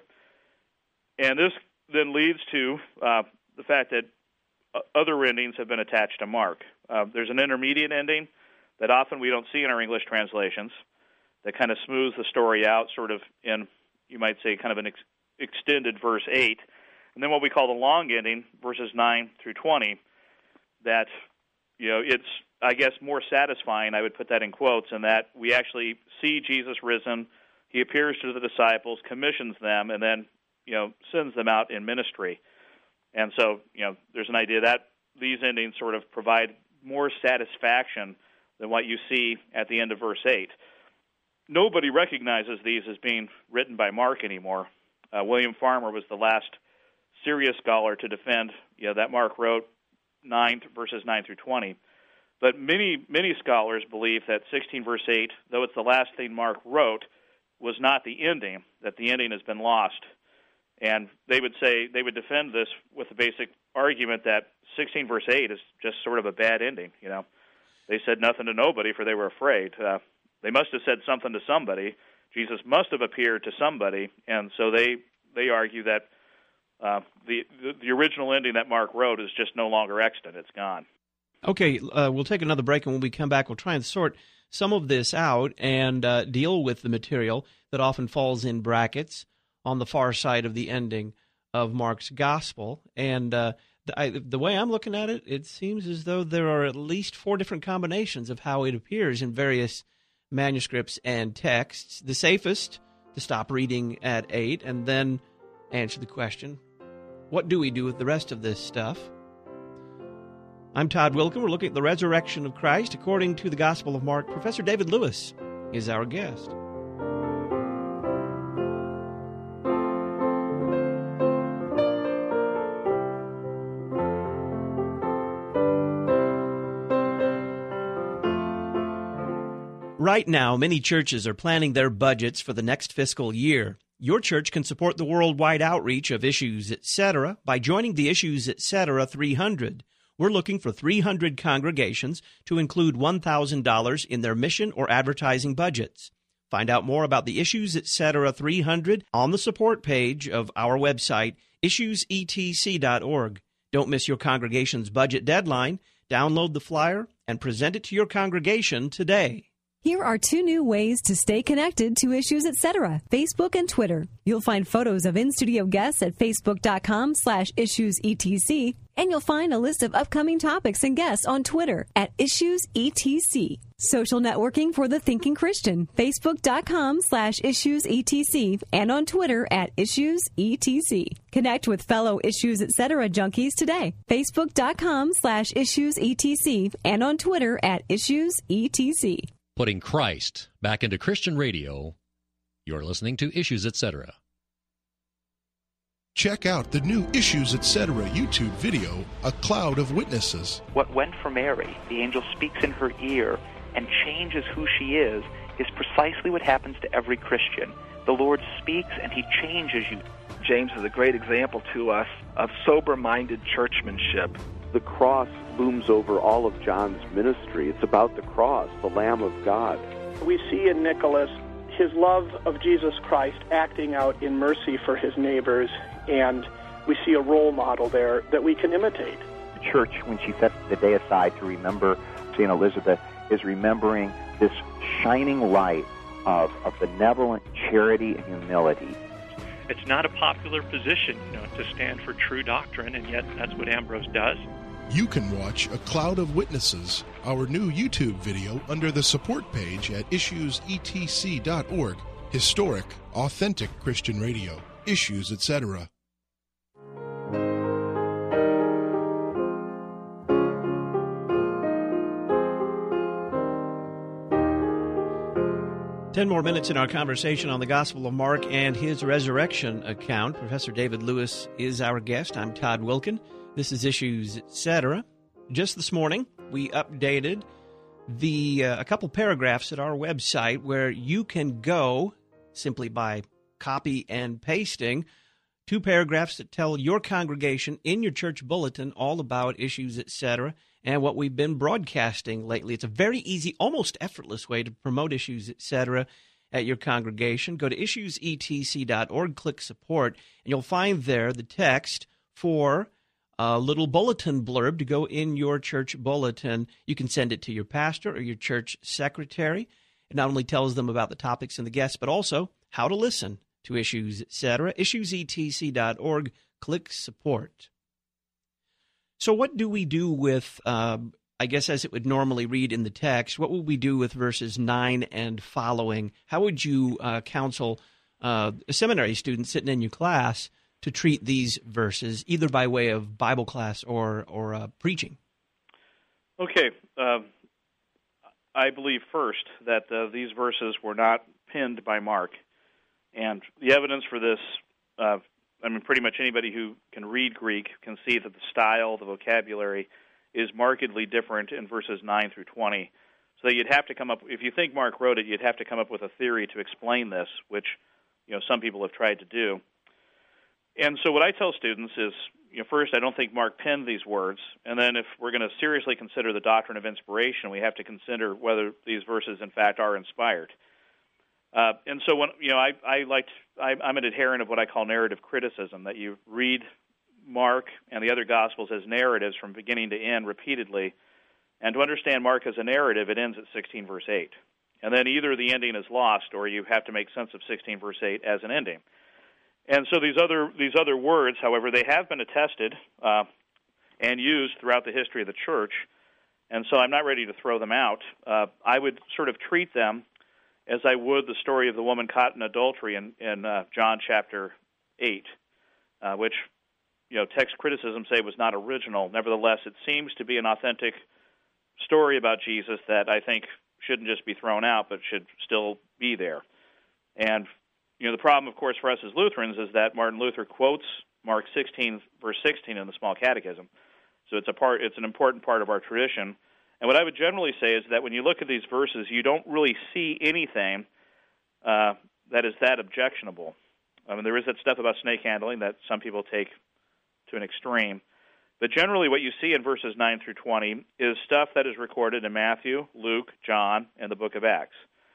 And this then leads to uh, the fact that other endings have been attached to Mark. Uh, there's an intermediate ending that often we don't see in our English translations that kind of smooths the story out, sort of in, you might say, kind of an ex- extended verse eight. And then what we call the long ending, verses nine through twenty, that, you know, it's, I guess, more satisfying, I would put that in quotes, in that we actually see Jesus risen, he appears to the disciples, commissions them, and then, you know, sends them out in ministry. And so, you know, there's an idea that these endings sort of provide more satisfaction than what you see at the end of verse eight. Nobody recognizes these as being written by Mark anymore. Uh, William Farmer was the last serious scholar to defend, you know, that Mark wrote nine verses nine through twenty. But many, many scholars believe that sixteen verse eight, though it's the last thing Mark wrote, was not the ending, that the ending has been lost. And they would say, they would defend this with the basic argument that sixteen verse eight is just sort of a bad ending, you know. They said nothing to nobody, for they were afraid. Uh, they must have said something to somebody. Jesus must have appeared to somebody, and so they they argue that uh, the, the the original ending that Mark wrote is just no longer extant. It's gone. Okay, uh, we'll take another break, and when we come back, we'll try and sort some of this out and uh, deal with the material that often falls in brackets on the far side of the ending of Mark's gospel. And uh, I, the way I'm looking at it, it seems as though there are at least four different combinations of how it appears in various manuscripts and texts. The safest, to stop reading at eight and then answer the question, what do we do with the rest of this stuff? I'm Todd Wilken. We're looking at the resurrection of Christ according to the Gospel of Mark. Professor David Lewis is our guest. Right now, many churches are planning their budgets for the next fiscal year. Your church can support the worldwide outreach of Issues, et cetera by joining the Issues, et cetera three hundred. We're looking for three hundred congregations to include one thousand dollars in their mission or advertising budgets. Find out more about the Issues, et cetera three hundred on the support page of our website, issues e t c dot org. Don't miss your congregation's budget deadline. Download the flyer and present it to your congregation today. Here are two new ways to stay connected to Issues, et cetera, Facebook and Twitter. You'll find photos of in-studio guests at facebook.com slash issuesetc, and you'll find a list of upcoming topics and guests on Twitter at issuesetc. Social networking for the thinking Christian, facebook.com slash issuesetc, and on Twitter at issuesetc. Connect with fellow Issues, et cetera junkies today, facebook.com slash issuesetc, and on Twitter at issuesetc. Putting Christ back into Christian radio. You're listening to Issues, et cetera. Check out the new Issues, et cetera YouTube video, A Cloud of Witnesses. What went for Mary, the angel speaks in her ear and changes who she is, is precisely what happens to every Christian. The Lord speaks and he changes you. James is a great example to us of sober-minded churchmanship. The cross looms over all of John's ministry. It's about the cross, the Lamb of God. We see in Nicholas his love of Jesus Christ acting out in mercy for his neighbors, and we see a role model there that we can imitate. The church, when she sets the day aside to remember Saint Elizabeth, is remembering this shining light of, of benevolent charity and humility. It's not a popular position, you know, to stand for true doctrine, and yet that's what Ambrose does. You can watch A Cloud of Witnesses, our new YouTube video, under the support page at issues e t c dot org. Historic, authentic Christian radio. Issues, et cetera. Ten more minutes in our conversation on the Gospel of Mark and his resurrection account. Professor David Lewis is our guest. I'm Todd Wilken. This is Issues, et cetera. Just this morning, we updated the uh, a couple paragraphs at our website where you can go simply by copy and pasting two paragraphs that tell your congregation in your church bulletin all about Issues, et cetera, and what we've been broadcasting lately. It's a very easy, almost effortless way to promote Issues, et cetera, at your congregation. Go to issues e t c dot org, click support, and you'll find there the text for a little bulletin blurb to go in your church bulletin. You can send it to your pastor or your church secretary. It not only tells them about the topics and the guests, but also how to listen to Issues, et cetera. issues e t c dot org, click support. So what do we do with, uh, I guess as it would normally read in the text, what would we do with verses nine and following? How would you uh, counsel uh, a seminary student sitting in your class to treat these verses, either by way of Bible class or, or uh, preaching? Okay. Uh, I believe first that uh, these verses were not penned by Mark. And the evidence for this, uh, I mean, pretty much anybody who can read Greek can see that the style, the vocabulary, is markedly different in verses nine through twenty. So you'd have to come up, if you think Mark wrote it, you'd have to come up with a theory to explain this, which, you know, some people have tried to do. And so what I tell students is, you know, first, I don't think Mark penned these words, and then if we're going to seriously consider the doctrine of inspiration, we have to consider whether these verses, in fact, are inspired. Uh, and so, when you know, I, I like I, I'm an adherent of what I call narrative criticism, that you read Mark and the other Gospels as narratives from beginning to end repeatedly, and to understand Mark as a narrative, it ends at sixteen verse eight. And then either the ending is lost, or you have to make sense of sixteen verse eight as an ending. And so these other these other words, however, they have been attested. Uh, and used throughout the history of the church. And so I'm not ready to throw them out. Uh, I would sort of treat them as I would the story of the woman caught in adultery in, in uh, John chapter eight, uh, which, you know, text criticism say was not original. Nevertheless, it seems to be an authentic story about Jesus that I think shouldn't just be thrown out, but should still be there. And, you know, the problem, of course, for us as Lutherans is that Martin Luther quotes Mark sixteen, verse sixteen in the Small Catechism. So it's a part. It's an important part of our tradition. And what I would generally say is that when you look at these verses, you don't really see anything uh, that is that objectionable. I mean, there is that stuff about snake handling that some people take to an extreme. But generally what you see in verses nine through twenty is stuff that is recorded in Matthew, Luke, John, and the book of Acts.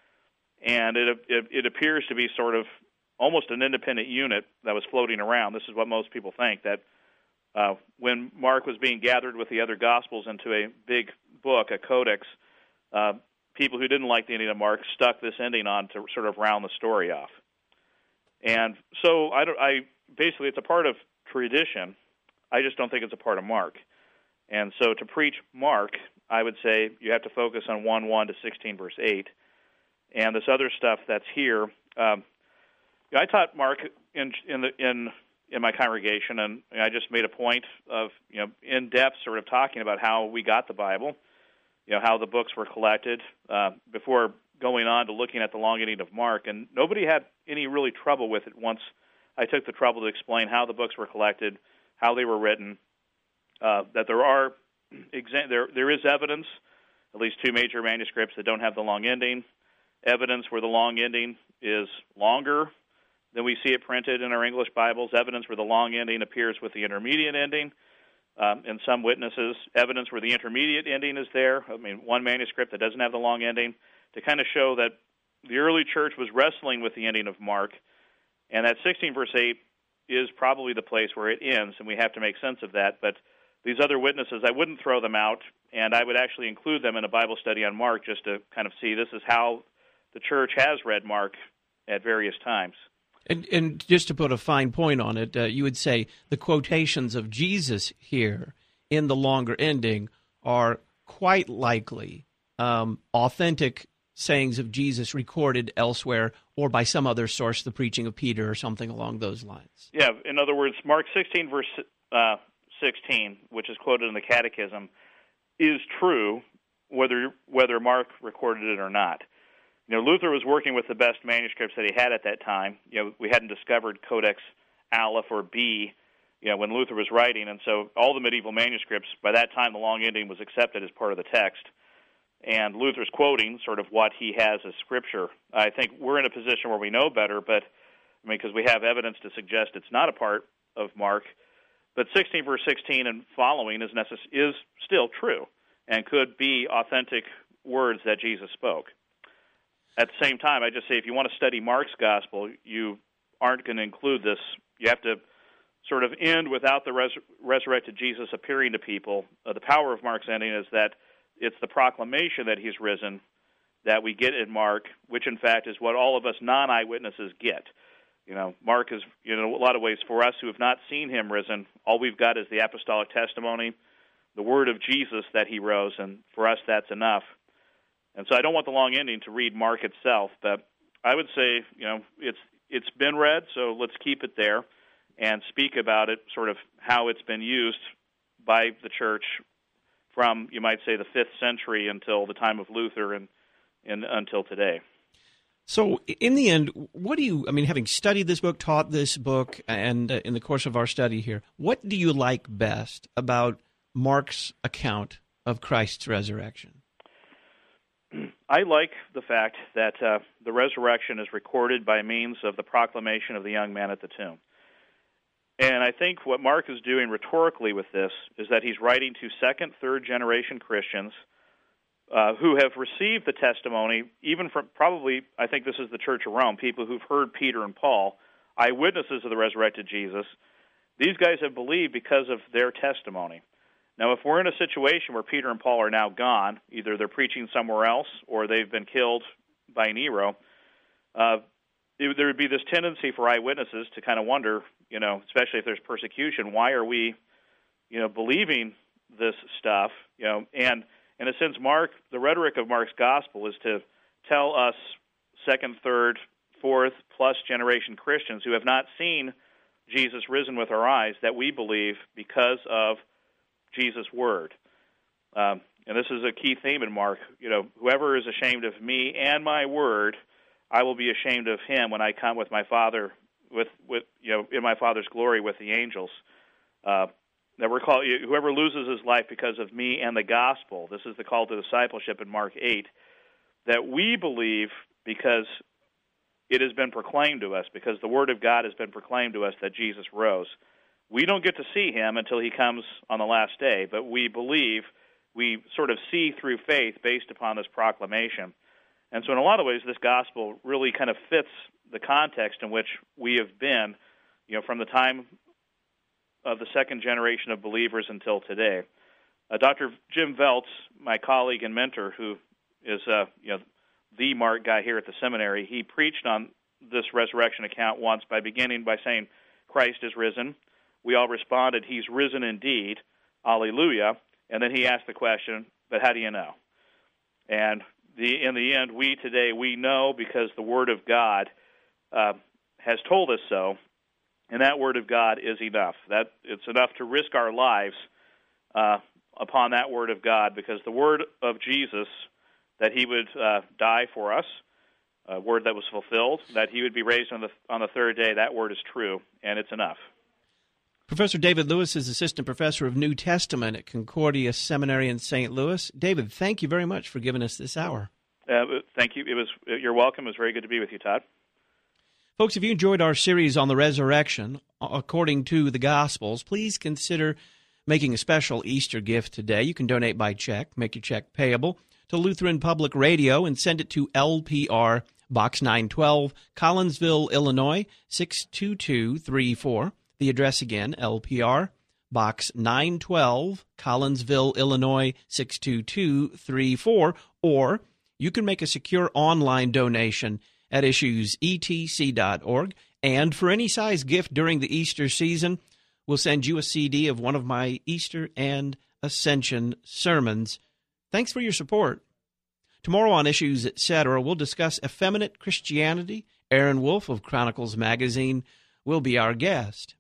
And it, it, it appears to be sort of almost an independent unit that was floating around. This is what most people think, that Uh, when Mark was being gathered with the other Gospels into a big book, a codex, uh, people who didn't like the ending of Mark stuck this ending on to sort of round the story off. And so I, don't, I basically it's a part of tradition. I just don't think it's a part of Mark. And so to preach Mark, I would say you have to focus on one one to sixteen, verse eight. And this other stuff that's here, um, I taught Mark in in the in. in my congregation, and I just made a point of, you know, in-depth sort of talking about how we got the Bible, you know, how the books were collected, uh, before going on to looking at the long ending of Mark. And nobody had any really trouble with it once I took the trouble to explain how the books were collected, how they were written, uh, that there are exa- there there is evidence, at least two major manuscripts that don't have the long ending, evidence where the long ending is longer than we see it printed in our English Bibles, evidence where the long ending appears with the intermediate ending um, in some witnesses, evidence where the intermediate ending is there, I mean, one manuscript that doesn't have the long ending, to kind of show that the early church was wrestling with the ending of Mark, and that sixteen verse eight is probably the place where it ends, and we have to make sense of that. But these other witnesses, I wouldn't throw them out, and I would actually include them in a Bible study on Mark just to kind of see this is how the church has read Mark at various times. And, and just to put a fine point on it, uh, you would say the quotations of Jesus here in the longer ending are quite likely um, authentic sayings of Jesus recorded elsewhere or by some other source, the preaching of Peter or something along those lines. Yeah, in other words, Mark sixteen, verse uh, sixteen, which is quoted in the Catechism, is true whether whether Mark recorded it or not. You know, Luther was working with the best manuscripts that he had at that time. You know, we hadn't discovered Codex Aleph or B, you know, when Luther was writing, and so all the medieval manuscripts, by that time the long ending was accepted as part of the text. And Luther's quoting sort of what he has as scripture. I think we're in a position where we know better, but I mean, because we have evidence to suggest it's not a part of Mark. But sixteen verse sixteen and following is necess- is still true and could be authentic words that Jesus spoke. At the same time, I just say if you want to study Mark's gospel, you aren't going to include this. You have to sort of end without the res- resurrected Jesus appearing to people. Uh, the power of Mark's ending is that it's the proclamation that he's risen that we get in Mark, which in fact is what all of us non-eyewitnesses get. You know, Mark is, you know, in a lot of ways for us who have not seen him risen, all we've got is the apostolic testimony, the word of Jesus that he rose, and for us that's enough. And so I don't want the long ending to read Mark itself, but I would say, you know, it's it's been read, so let's keep it there and speak about it, sort of how it's been used by the church from, you might say, the fifth century until the time of Luther and, and until today. So in the end, what do you, I mean, having studied this book, taught this book, and uh, in the course of our study here, what do you like best about Mark's account of Christ's resurrection? I like the fact that uh, the resurrection is recorded by means of the proclamation of the young man at the tomb. And I think what Mark is doing rhetorically with this is that he's writing to second, third generation Christians uh, who have received the testimony, even from probably, I think this is the Church of Rome, people who've heard Peter and Paul, eyewitnesses of the resurrected Jesus. These guys have believed because of their testimony. Now, if we're in a situation where Peter and Paul are now gone, either they're preaching somewhere else or they've been killed by Nero, uh, it, there would be this tendency for eyewitnesses to kind of wonder, you know, especially if there's persecution, why are we, you know, believing this stuff, you know, and in a sense, Mark, the rhetoric of Mark's gospel is to tell us second, third, fourth, plus generation Christians who have not seen Jesus risen with our eyes that we believe because of Jesus' word. Um, and this is a key theme in Mark. You know, whoever is ashamed of me and my word, I will be ashamed of him when I come with my Father, with, with you know, in my Father's glory with the angels. Uh, that we're called, whoever loses his life because of me and the gospel, this is the call to discipleship in Mark eight, that we believe because it has been proclaimed to us, because the Word of God has been proclaimed to us that Jesus rose. We don't get to see him until he comes on the last day, but we believe, we sort of see through faith based upon this proclamation. And so in a lot of ways, this gospel really kind of fits the context in which we have been, you know, from the time of the second generation of believers until today. Uh, Doctor Jim Veltz, my colleague and mentor, who is uh, you know the Mark guy here at the seminary, he preached on this resurrection account once by beginning by saying, Christ is risen. We all responded, he's risen indeed, alleluia. And then he asked the question, but how do you know? And the, in the end, we today, we know because the Word of God uh, has told us so, and that Word of God is enough. That it's enough to risk our lives uh, upon that Word of God, because the Word of Jesus, that he would uh, die for us, a word that was fulfilled, that he would be raised on the on the third day, that word is true, and it's enough. Professor David Lewis is Assistant Professor of New Testament at Concordia Seminary in Saint Louis. David, thank you very much for giving us this hour. Uh, thank you. It was You're welcome. It was very good to be with you, Todd. Folks, if you enjoyed our series on the resurrection according to the Gospels, please consider making a special Easter gift today. You can donate by check, make your check payable to Lutheran Public Radio, and send it to L P R, Box nine twelve, Collinsville, Illinois, six two two three four. The address again, L P R, Box nine twelve, Collinsville, Illinois, six two two three four. Or you can make a secure online donation at issues e t c dot org. And for any size gift during the Easter season, we'll send you a C D of one of my Easter and Ascension sermons. Thanks for your support. Tomorrow on Issues, et cetera, we'll discuss effeminate Christianity. Aaron Wolf of Chronicles Magazine will be our guest.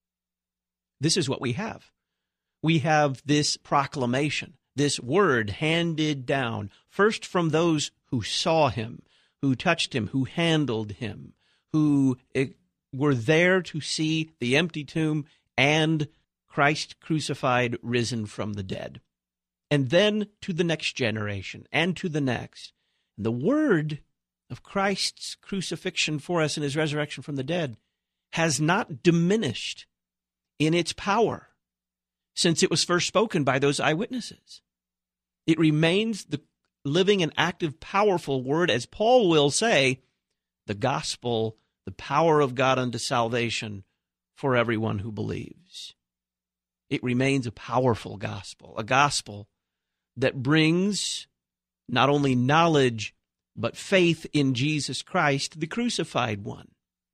This is what we have. We have this proclamation, this word handed down, first from those who saw him, who touched him, who handled him, who were there to see the empty tomb and Christ crucified, risen from the dead. And then to the next generation, and to the next. The word of Christ's crucifixion for us and his resurrection from the dead has not diminished in its power since it was first spoken by those eyewitnesses. It remains the living and active, powerful word, as Paul will say, the gospel, the power of God unto salvation for everyone who believes. It remains a powerful gospel, a gospel that brings not only knowledge, but faith in Jesus Christ, the crucified one.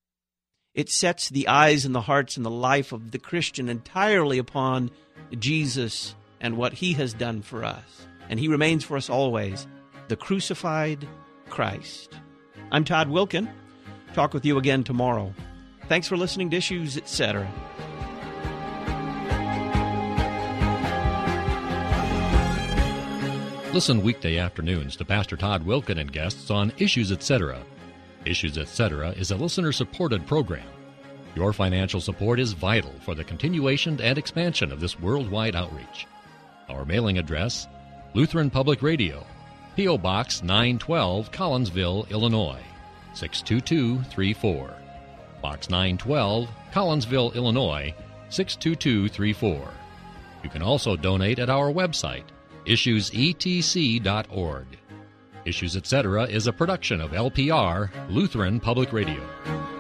It sets the eyes and the hearts and the life of the Christian entirely upon Jesus and what he has done for us. And he remains for us always, the crucified Christ. I'm Todd Wilkin. Talk with you again tomorrow. Thanks for listening to Issues, et cetera. Listen weekday afternoons to Pastor Todd Wilkin and guests on Issues, et cetera. Issues, et cetera is a listener-supported program. Your financial support is vital for the continuation and expansion of this worldwide outreach. Our mailing address, Lutheran Public Radio, P O. Box nine twelve, Collinsville, Illinois, six two two three four. Box nine twelve, Collinsville, Illinois, six two two three four. You can also donate at our website, issues e t c dot org. Issues, et cetera is a production of L P R, Lutheran Public Radio.